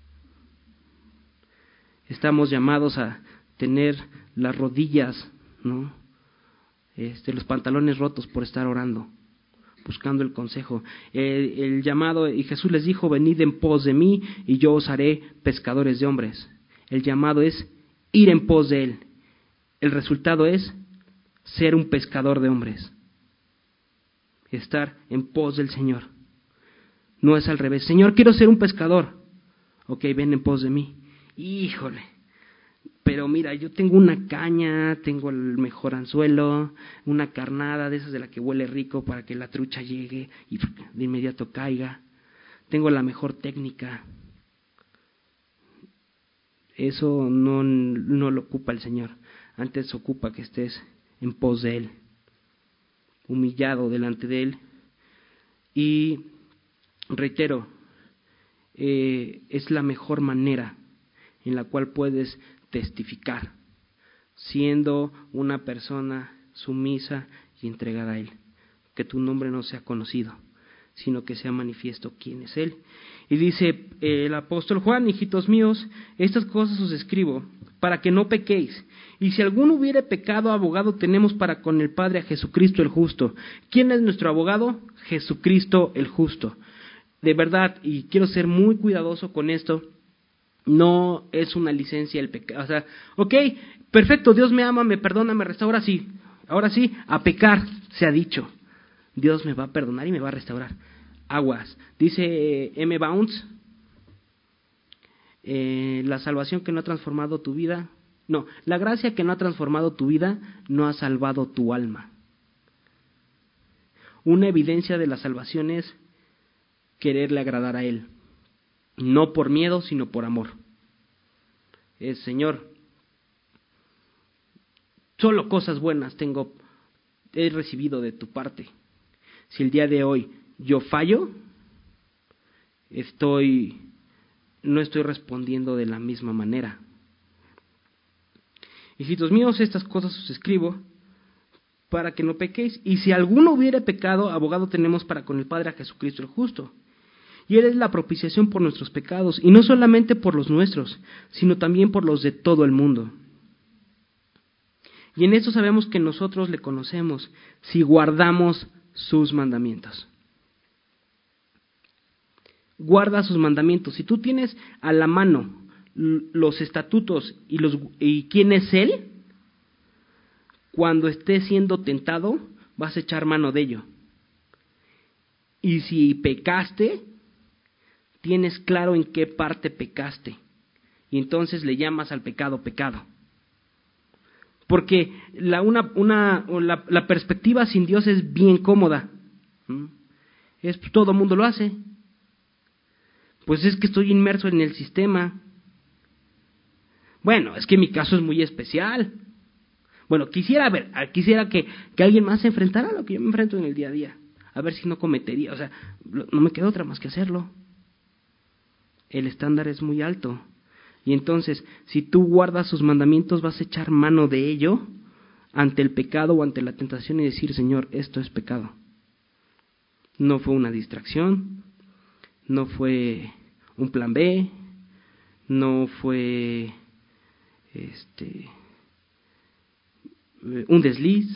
Estamos llamados a tener las rodillas, ¿no? Los pantalones rotos por estar orando, buscando el consejo. El llamado, y Jesús les dijo, venid en pos de mí y yo os haré pescadores de hombres. El llamado es ir en pos de Él. El resultado es ser un pescador de hombres. Estar en pos del Señor. No es al revés. Señor, quiero ser un pescador. Ok, ven en pos de mí. Híjole, pero mira, yo tengo una caña, tengo el mejor anzuelo, una carnada de esas de la que huele rico para que la trucha llegue y de inmediato caiga. Tengo la mejor técnica. Eso no lo ocupa el Señor. Antes ocupa que estés en pos de Él, humillado delante de Él. Y reitero, es la mejor manera en la cual puedes testificar, siendo una persona sumisa y entregada a Él. Que tu nombre no sea conocido, sino que sea manifiesto quién es Él. Y dice el apóstol Juan: hijitos míos, estas cosas os escribo para que no pequéis. Y si alguno hubiere pecado, abogado tenemos para con el Padre a Jesucristo el justo. ¿Quién es nuestro abogado? Jesucristo el justo. De verdad, y quiero ser muy cuidadoso con esto, no es una licencia el pecado. O sea, ok, perfecto, Dios me ama, me perdona, me restaura, sí. Ahora sí, a pecar se ha dicho. Dios me va a perdonar y me va a restaurar. Aguas. Dice M. Bounds, la salvación que no ha transformado tu vida, no, la gracia que no ha transformado tu vida no ha salvado tu alma. Una evidencia de la salvación es quererle agradar a Él, no por miedo, sino por amor. Señor, solo cosas buenas he recibido de tu parte. Si el día de hoy yo fallo, no estoy respondiendo de la misma manera. Hijitos míos, estas cosas os escribo para que no pequéis. Y si alguno hubiere pecado, abogado tenemos para con el Padre a Jesucristo el justo. Y Él es la propiciación por nuestros pecados, y no solamente por los nuestros, sino también por los de todo el mundo. Y en esto sabemos que nosotros le conocemos, si guardamos sus mandamientos. Guarda sus mandamientos. Si tú tienes a la mano los estatutos y quién es Él, cuando estés siendo tentado, vas a echar mano de ello. Y si pecaste, tienes claro en qué parte pecaste. Y entonces le llamas al pecado pecado. Porque la perspectiva sin Dios es bien cómoda. Todo el mundo lo hace. Pues es que estoy inmerso en el sistema. Bueno, es que mi caso es muy especial. Bueno, quisiera que alguien más se enfrentara a lo que yo me enfrento en el día a día. A ver si no cometería, no me queda otra más que hacerlo. El estándar es muy alto. Y entonces, si tú guardas sus mandamientos, vas a echar mano de ello ante el pecado o ante la tentación y decir: Señor, esto es pecado. No fue una distracción, no fue un plan B, no fue un desliz,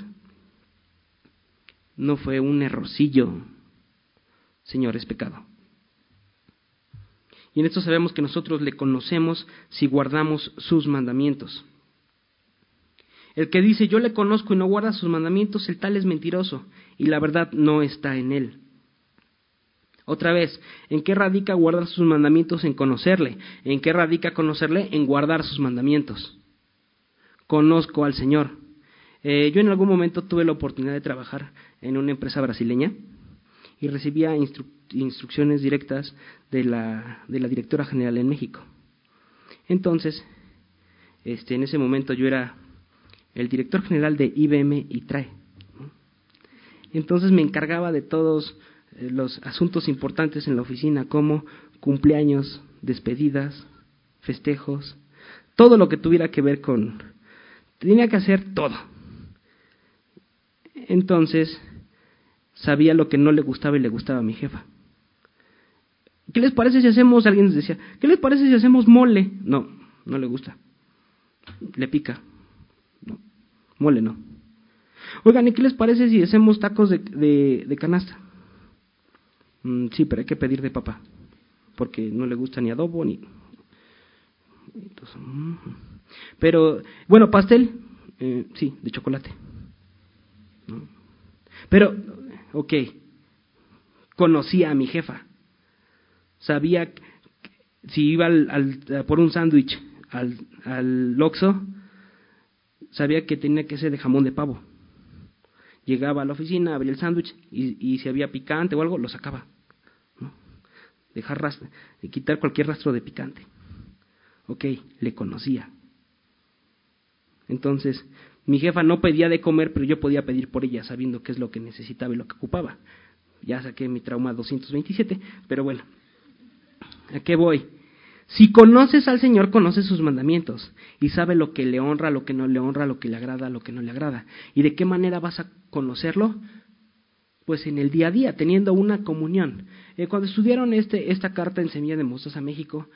no fue un errorcillo. Señor, es pecado. Y en esto sabemos que nosotros le conocemos si guardamos sus mandamientos. El que dice: yo le conozco y no guarda sus mandamientos, el tal es mentiroso, y la verdad no está en él. Otra vez, ¿en qué radica guardar sus mandamientos? En conocerle. ¿En qué radica conocerle? En guardar sus mandamientos. Conozco al Señor. Yo en algún momento tuve la oportunidad de trabajar en una empresa brasileña y recibía instrucciones directas de la directora general en México. Entonces, en ese momento yo era el director general de IBM y TRAE. Entonces me encargaba de todos los asuntos importantes en la oficina, como cumpleaños, despedidas, festejos, todo lo que tuviera que ver tenía que hacer todo. Entonces, sabía lo que no le gustaba y le gustaba a mi jefa. ¿Qué les parece si hacemos? Alguien les decía: ¿qué les parece si hacemos mole? No le gusta. Le pica. No, mole no. Oigan, ¿y qué les parece si hacemos tacos de canasta? Sí, pero hay que pedir de papa, porque no le gusta ni adobo ni... Entonces, pero, bueno, pastel, sí, de chocolate. ¿No? Pero, ok, conocía a mi jefa. Sabía si iba por un sándwich al Oxxo, sabía que tenía que ser de jamón de pavo. Llegaba a la oficina, abría el sándwich y si había picante o algo, lo sacaba, ¿no? Quitar cualquier rastro de picante. Ok, le conocía. Entonces, mi jefa no pedía de comer, pero yo podía pedir por ella, sabiendo qué es lo que necesitaba y lo que ocupaba. Ya saqué mi trauma 227, pero bueno, ¿a qué voy? Si conoces al Señor, conoces sus mandamientos y sabe lo que le honra, lo que no le honra, lo que le agrada, lo que no le agrada. ¿Y de qué manera vas a conocerlo? Pues en el día a día, teniendo una comunión. Cuando estudiaron esta carta en Semilla de Mostaza, México,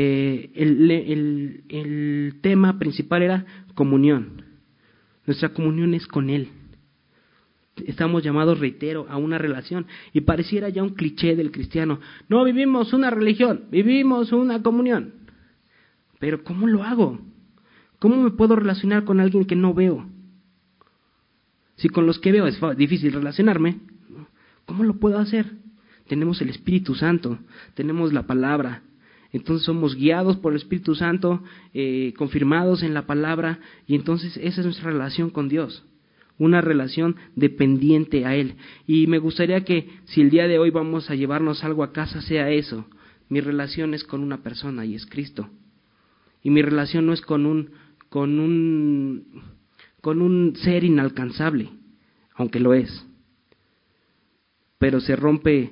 el tema principal era comunión. Nuestra comunión es con Él. Estamos llamados, reitero, a una relación. Y pareciera ya un cliché del cristiano. No vivimos una religión, vivimos una comunión. Pero ¿cómo lo hago? ¿Cómo me puedo relacionar con alguien que no veo? Si con los que veo es difícil relacionarme, ¿cómo lo puedo hacer? Tenemos el Espíritu Santo, tenemos la palabra. Entonces somos guiados por el Espíritu Santo, confirmados en la palabra, y entonces esa es nuestra relación con Dios. Una relación dependiente a Él. Y me gustaría que si el día de hoy vamos a llevarnos algo a casa, sea eso. Mi relación es con una persona y es Cristo. Y mi relación no es con un ser inalcanzable, aunque lo es. Pero se rompe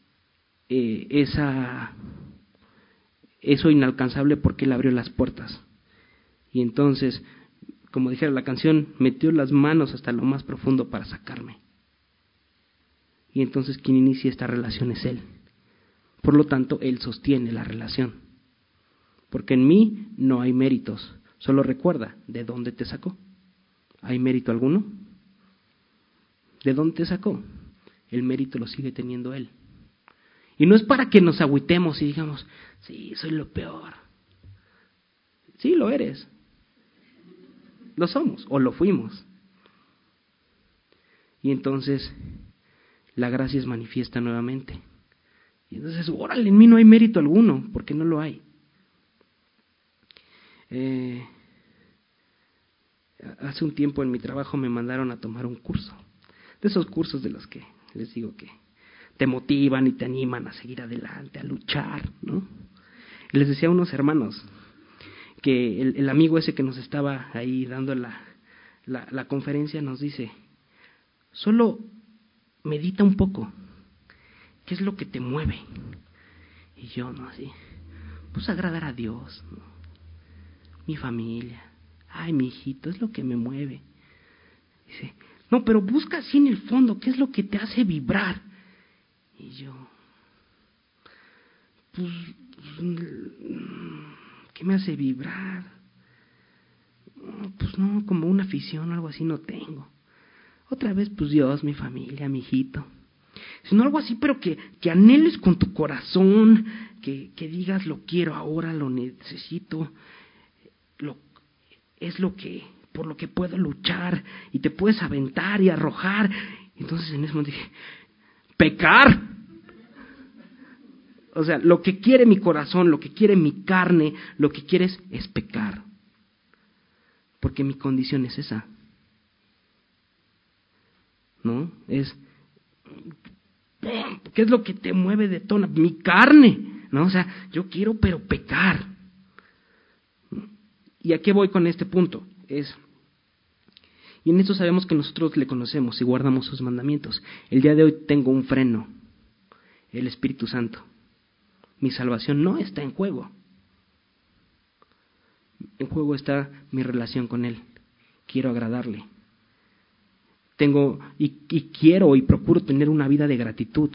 eso inalcanzable porque Él abrió las puertas. Y entonces, como dijera la canción, metió las manos hasta lo más profundo para sacarme. Y entonces quien inicia esta relación es Él. Por lo tanto, Él sostiene la relación. Porque en mí no hay méritos. Solo recuerda, ¿de dónde te sacó? ¿Hay mérito alguno? ¿De dónde te sacó? El mérito lo sigue teniendo Él. Y no es para que nos agüitemos y digamos, sí, soy lo peor. Sí, lo eres. Lo somos o lo fuimos. Y entonces la gracia es manifiesta nuevamente. Y entonces, órale, en mí no hay mérito alguno, porque no lo hay. Hace un tiempo en mi trabajo me mandaron a tomar un curso. De esos cursos de los que les digo que te motivan y te animan a seguir adelante, a luchar, ¿no? Y les decía a unos hermanos que el amigo ese que nos estaba ahí dando la conferencia nos dice, solo medita un poco, ¿qué es lo que te mueve? Y yo, ¿no? Así, pues agradar a Dios, ¿no? Mi familia, ay, mi hijito, es lo que me mueve. Dice, no, pero busca así en el fondo, ¿qué es lo que te hace vibrar? Y yo, pues, ¿qué me hace vibrar? Pues no, como una afición o algo así no tengo. Otra vez, pues Dios, mi familia, mi hijito. Sino algo así, pero que anheles con tu corazón, que digas, lo quiero ahora, lo necesito, es lo que, por lo que puedo luchar, y te puedes aventar y arrojar. Entonces en ese momento dije, pecar. O sea, lo que quiere mi corazón, lo que quiere mi carne, lo que quieres es pecar. Porque mi condición es esa. ¿No? ¿Qué es lo que te mueve, detona? Mi carne, ¿no? O sea, yo quiero pero pecar. ¿Y a qué voy con este punto? Y en esto sabemos que nosotros le conocemos y guardamos sus mandamientos. El día de hoy tengo un freno, el Espíritu Santo. Mi salvación no está en juego. En juego está mi relación con Él. Quiero agradarle. Tengo y quiero y procuro tener una vida de gratitud.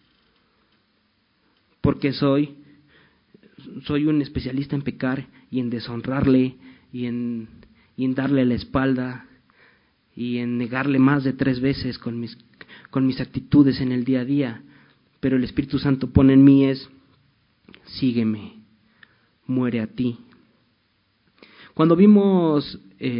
Porque soy un especialista en pecar y en deshonrarle y en darle la espalda y en negarle más de 3 veces con mis actitudes en el día a día. Pero el Espíritu Santo pone en mí sígueme, muere a ti. Cuando vimos,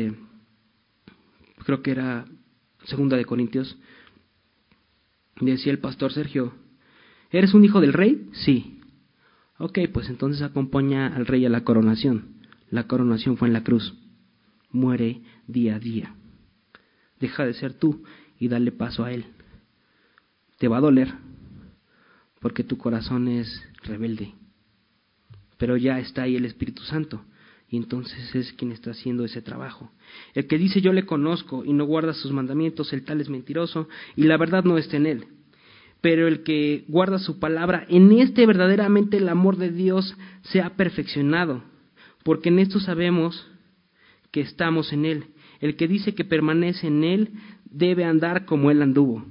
creo que era 2 de Corintios, decía el pastor Sergio, ¿eres un hijo del rey? Sí. Ok, pues entonces acompaña al rey a la coronación. La coronación fue en la cruz. Muere día a día. Deja de ser tú y dale paso a Él. Te va a doler porque tu corazón es rebelde, pero ya está ahí el Espíritu Santo y entonces es quien está haciendo ese trabajo. El que dice yo le conozco y no guarda sus mandamientos, el tal es mentiroso y la verdad no está en él. Pero el que guarda su palabra, en este verdaderamente el amor de Dios se ha perfeccionado, porque en esto sabemos que estamos en Él. El que dice que permanece en Él debe andar como Él anduvo.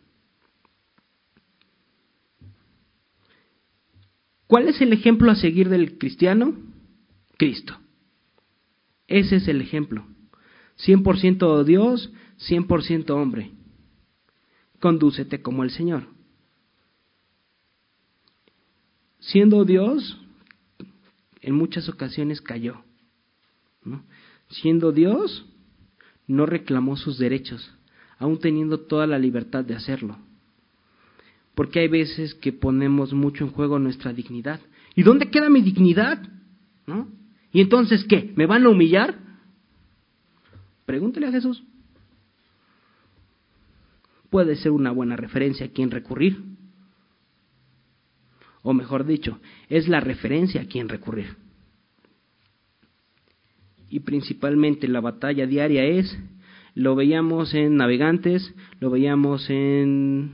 ¿Cuál es el ejemplo a seguir del cristiano? Cristo. Ese es el ejemplo. 100% Dios, 100% hombre. Condúcete como el Señor. Siendo Dios, en muchas ocasiones cayó, ¿no? Siendo Dios, no reclamó sus derechos, aún teniendo toda la libertad de hacerlo. Porque hay veces que ponemos mucho en juego nuestra dignidad. ¿Y dónde queda mi dignidad? ¿No? ¿Y entonces qué? ¿Me van a humillar? Pregúntele a Jesús. Puede ser una buena referencia a quién recurrir. O mejor dicho, es la referencia a quién recurrir. Y principalmente la batalla diaria es, lo veíamos en Navegantes, lo veíamos en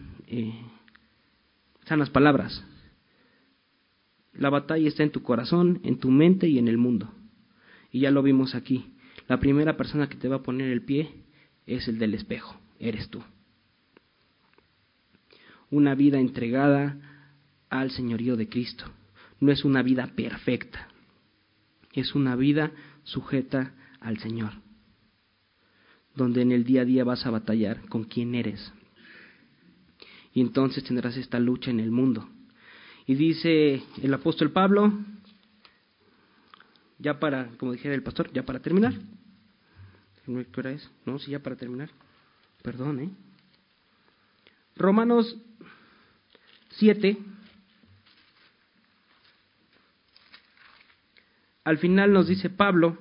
Sanas Palabras. La batalla está en tu corazón, en tu mente y en el mundo. Y ya lo vimos aquí. La primera persona que te va a poner el pie es el del espejo, eres tú. Una vida entregada al señorío de Cristo. No es una vida perfecta, es una vida sujeta al Señor, donde en el día a día vas a batallar con quién eres. Y entonces tendrás esta lucha en el mundo. Y dice el apóstol Pablo, ya para, como dijera el pastor, ya para terminar. ¿Qué hora es? No, sí, ya para terminar. Perdón, Romanos 7. Al final nos dice Pablo,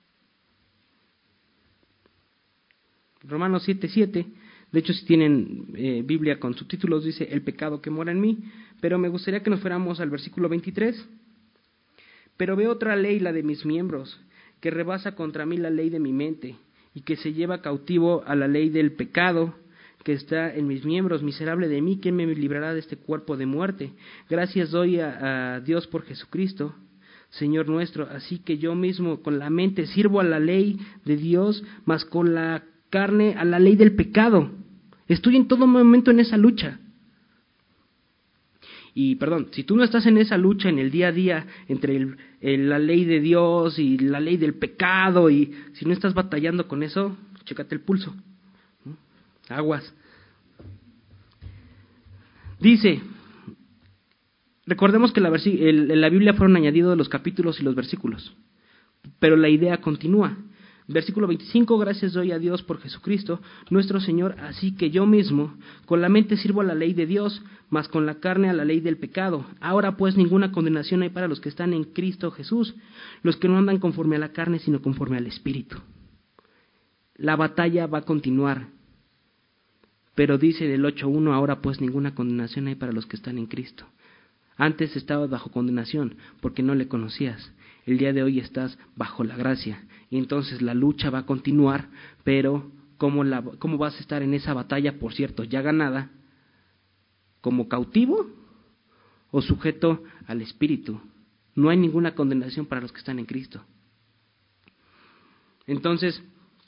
Romanos 7:7, de hecho si tienen Biblia con subtítulos dice el pecado que mora en mí, pero me gustaría que nos fuéramos al versículo 23. Pero veo otra ley, la de mis miembros, que rebasa contra mí la ley de mi mente, y que se lleva cautivo a la ley del pecado que está en mis miembros. Miserable de mí, ¿quién me librará de este cuerpo de muerte? Gracias doy a Dios por Jesucristo, Señor nuestro. Así que yo mismo con la mente sirvo a la ley de Dios, mas con la carne a la ley del pecado. Estoy en todo momento en esa lucha. Y perdón, si tú no estás en esa lucha en el día a día entre la ley de Dios y la ley del pecado, y si no estás batallando con eso, chécate el pulso. Aguas. Dice, recordemos que la Biblia fueron añadidos los capítulos y los versículos, pero la idea continúa. Versículo 25, gracias doy a Dios por Jesucristo, nuestro Señor, así que yo mismo con la mente sirvo a la ley de Dios, mas con la carne a la ley del pecado. Ahora pues ninguna condenación hay para los que están en Cristo Jesús, los que no andan conforme a la carne, sino conforme al Espíritu. La batalla va a continuar, pero dice del 8:1, ahora pues ninguna condenación hay para los que están en Cristo. Antes estabas bajo condenación porque no le conocías. El día de hoy estás bajo la gracia. Y entonces la lucha va a continuar, pero ¿cómo vas a estar en esa batalla, por cierto, ya ganada? ¿Como cautivo o sujeto al Espíritu? No hay ninguna condenación para los que están en Cristo. Entonces,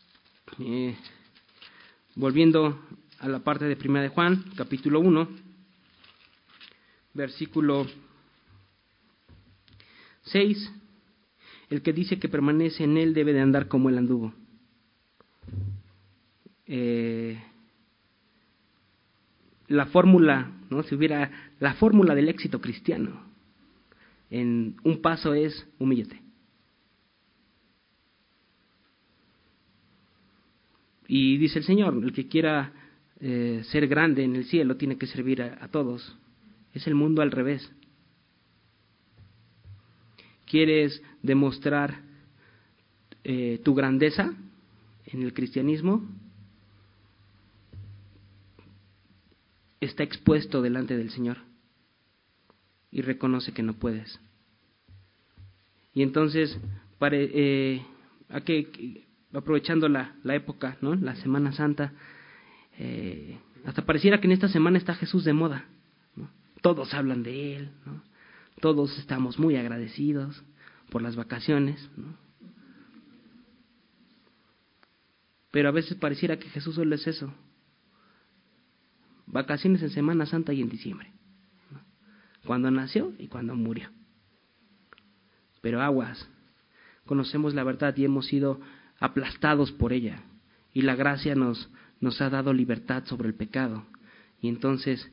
volviendo a la parte de 1 de Juan, capítulo 1, versículo 6, el que dice que permanece en él debe de andar como él anduvo. La fórmula, ¿no? Si hubiera la fórmula del éxito cristiano, en un paso es humíllate. Y dice el Señor, el que quiera ser grande en el cielo tiene que servir a todos. Es el mundo al revés. ¿Quieres demostrar tu grandeza en el cristianismo está expuesto delante del Señor y reconoce que no puedes. Y entonces, aprovechando la época, ¿no? La Semana Santa, hasta pareciera que en esta semana está Jesús de moda, ¿no? Todos hablan de Él, ¿no? Todos estamos muy agradecidos por las vacaciones, ¿no? Pero a veces pareciera que Jesús solo es eso: vacaciones en Semana Santa y en diciembre, ¿no? Cuando nació y cuando murió. Pero aguas, conocemos la verdad y hemos sido aplastados por ella, y la gracia nos ha dado libertad sobre el pecado. Y entonces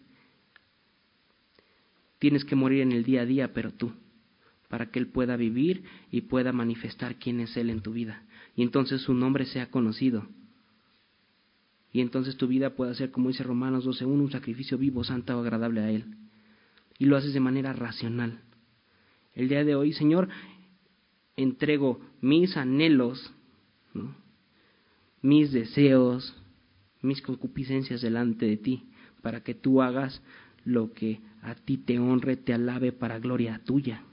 tienes que morir en el día a día, pero tú, para que Él pueda vivir y pueda manifestar quién es Él en tu vida, y entonces su nombre sea conocido, y entonces tu vida pueda ser, como dice Romanos 12:1, un sacrificio vivo, santo o agradable a Él, y lo haces de manera racional. El día de hoy, Señor, entrego mis anhelos, ¿no? Mis deseos, mis concupiscencias delante de ti, para que tú hagas lo que a ti te honre, te alabe, para gloria tuya.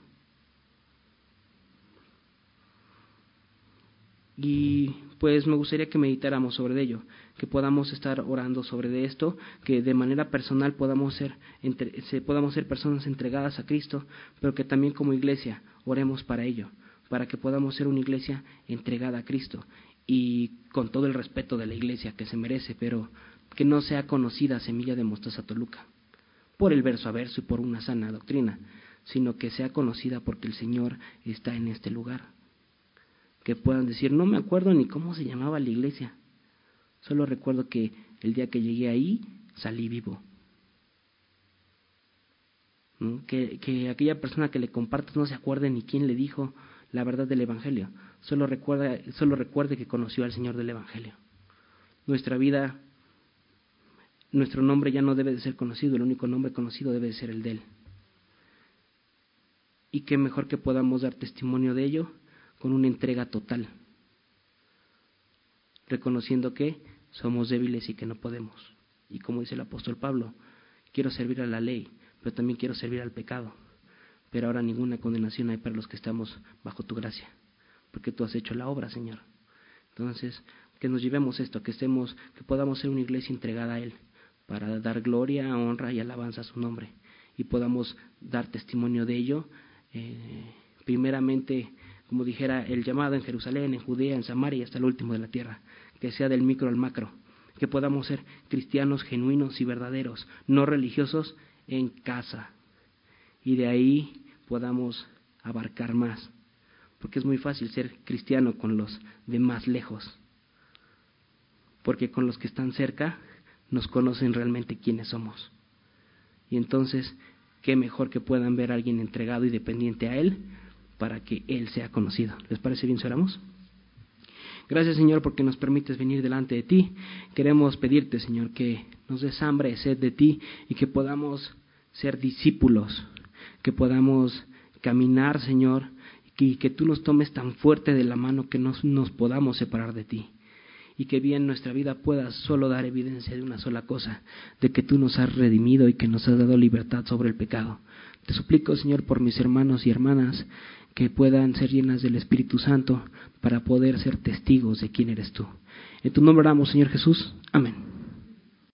Y pues me gustaría que meditáramos sobre ello, que podamos estar orando sobre esto, que de manera personal podamos ser personas entregadas a Cristo, pero que también como iglesia oremos para ello, para que podamos ser una iglesia entregada a Cristo, y con todo el respeto de la iglesia que se merece, pero que no sea conocida Semilla de Mostaza Toluca por el verso a verso y por una sana doctrina, sino que sea conocida porque el Señor está en este lugar. Que puedan decir: no me acuerdo ni cómo se llamaba la iglesia, solo recuerdo que el día que llegué ahí salí vivo, ¿no? Que aquella persona que le compartas no se acuerde ni quién le dijo la verdad del Evangelio, solo recuerde que conoció al Señor del Evangelio. Nuestra vida, nuestro nombre ya no debe de ser conocido, el único nombre conocido debe de ser el de Él. Y qué mejor que podamos dar testimonio de ello con una entrega total, reconociendo que somos débiles y que no podemos. Y como dice el apóstol Pablo: quiero servir a la ley, pero también quiero servir al pecado. Pero ahora ninguna condenación hay para los que estamos bajo tu gracia, porque tú has hecho la obra, Señor. Entonces, que nos llevemos esto, que podamos ser una iglesia entregada a Él, para dar gloria, honra y alabanza a su nombre, y podamos dar testimonio de ello, primeramente, como dijera, el llamado en Jerusalén, en Judea, en Samaria y hasta el último de la tierra, que sea del micro al macro, que podamos ser cristianos genuinos y verdaderos, no religiosos, en casa, y de ahí podamos abarcar más, porque es muy fácil ser cristiano con los de más lejos, porque con los que están cerca nos conocen realmente quiénes somos, y entonces qué mejor que puedan ver a alguien entregado y dependiente a Él, para que Él sea conocido. ¿Les parece bien si oramos? Gracias, Señor, porque nos permites venir delante de ti. Queremos pedirte, Señor, que nos des hambre y sed de ti, y que podamos ser discípulos, que podamos caminar, Señor, y que tú nos tomes tan fuerte de la mano que no nos podamos separar de ti, y que bien nuestra vida pueda solo dar evidencia de una sola cosa: de que tú nos has redimido y que nos has dado libertad sobre el pecado. Te suplico, Señor, por mis hermanos y hermanas, que puedan ser llenas del Espíritu Santo para poder ser testigos de quién eres tú. En tu nombre oramos, Señor Jesús. Amén.